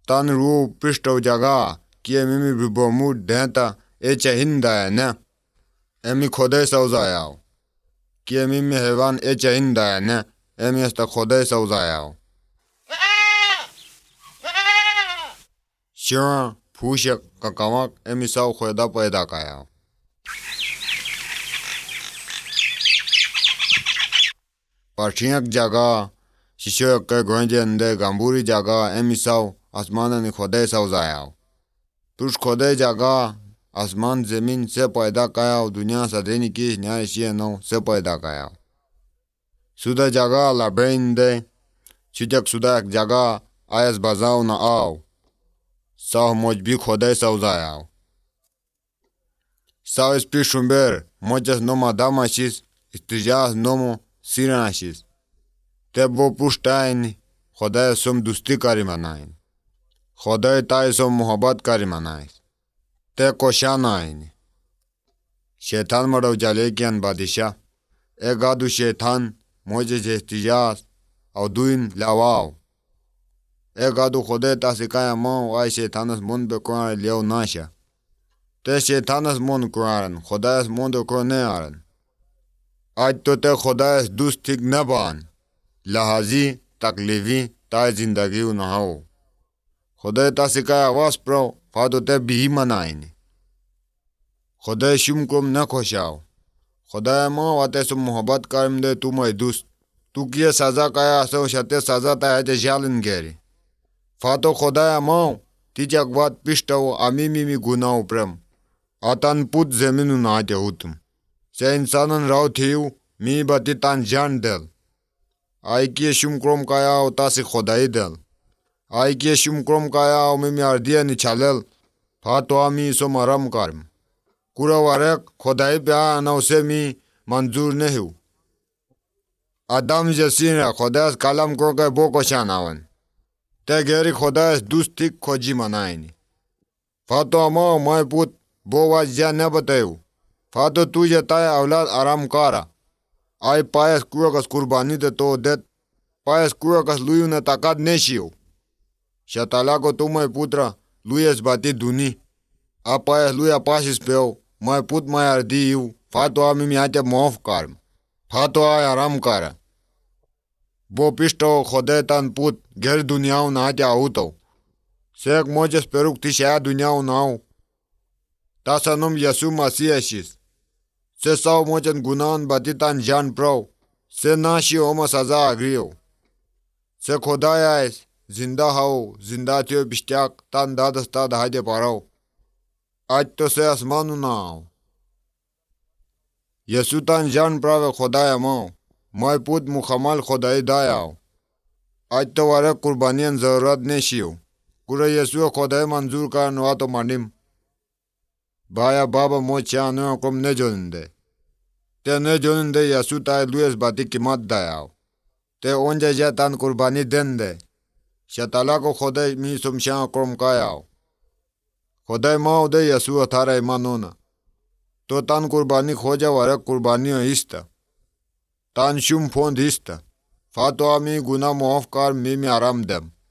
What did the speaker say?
Tan ru pisto jaga kie mimi bibomu denta eche hinda ne. Emi khode sauzayao. Kie mimi hevan eche hinda ne. Emi esta khode sauzayao. Shira phusha kakamak emi sau khoda paida kayao. Parchiak jaga shisho ke gonje ande gamburi jaga emi sau आसमान ने खुदे सौजाया तुझ खुदे जगह आसमान जमीन से पैदा किया दुनिया सदैनी की न्याय नो से पैदा किया सुधा जगह लाभेंदे चिजक सुधा एक जगह आयस बजाओ ना आओ साह मुझ भी खुदे सौजाया साह इस पिशुंबर मुझस नोमा दामाशिस इस्तिजास नोमो सिराशिस तब वो पुष्टाइन खुदे सुम दुस्ती करी मनाइन खुदा ताई सो मोहब्बत करी मनाए ते कोशाना आईने शैतान मरो जले कियन बादिशा ए गादू शैतान मुझे जेस्तिजास और दुइन लावाओ ए गादू खुदे तासिकाया मो आई शैतानस मुन पे कुरान लियो नाशा ते शैतानस मुन कुरान खुदास मुन दो कुराने आरन आज तो ते खुदास दुस्तिक नबान लहाजी तकलीफी ताई जिंदगी उन्हाओ खुदा तासिकाया आवाज प्रो फादो ते भी मनाएने खुदा शुमकुम न खोशाओ खुदा माँ वाते सो मोहब्बत करम दे तू मैं दुस्त तू किए सजा काया सो शते सजा ता है जालिन गेरी फातो खुदा माँ तीजक बात पिष्टो आमी मिमी गुनाओ प्रेम आतन पुत जमीनु नाते हुतुम से इंसानन राव थियु मी बती तान जान देल आई किए शुमकुम काया तासि खुदाई देल आई के शुमक्रम काया में अर्दिया निचालल फातो आमी सो मरम करम कुरा वारक खुदाई प्या नौसे मी मंजूर नहीं हूँ आदम जसीन खुदास कलम को के बो को शानावन ते गेरी खुदास दुस्तिक खोजी मनाएनी फातो अमो मैं पुत बो वजह न बतायु फातो तू जताए औलाद आराम कारा आई पायस कुरा कस कुर्बानी दे तो देत पायस कुरा कस लुयु न ताकत नेशियो शताला को तुम्हें पुत्र लुयस बाती दुनी अपायस लुया पासिस पेओ मैं पुत मैं अर्दी यू फातो आमी में आते माफ कर फातो आय आराम कर बो पिष्टो खुदे तन पुत घेर दुनियाओं ना आते आउतो सेक मोजस पेरुक तिशा दुनियाओं नाओ तासनुम यसु मसीहशिस से सौ मोजन गुनान बाती तन जान प्रो से नाशी ओमा सजा अग्रियो से खुदाया जिंदा हाओ जिंदा थियो बिस्त्याक तान दादस्ता दहादे पाराओ आज तो से आसमानु ना आओ यसु तान जान प्रावे खुदाया मो मैं पुत मुकम्मल खुदाई दायाओ आज तो वारे कुर्बानियन जरूरत नेशियो कुरा यसु खुदाई मंजूर का नवा तो मानिम बाया बाबा मो चानो कम ने जोनदे ते ने जोनदे यसु ताई लुएस बाती कीमत दायाओ ते ओंजे जे तान कुर्बानी देन दे शताला को खुदा मी सुमशा क्रम कायाओ खुदा माओ दे यसु अथारा इमानोना तो तान कुर्बानी खोजा वारे कुर्बानी हिस्ता तान शुम फोन हिस्ता फातो आमी गुना माफ कर मी आराम दम